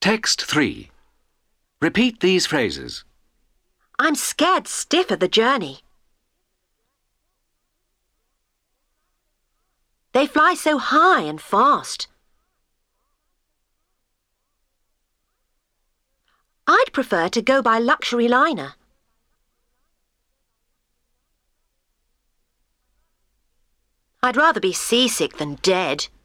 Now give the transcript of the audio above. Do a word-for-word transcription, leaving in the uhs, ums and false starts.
Text three. Repeat these phrases. I'm scared stiff of the journey. They fly so high and fast. I'd prefer to go by luxury liner. I'd rather be seasick than dead.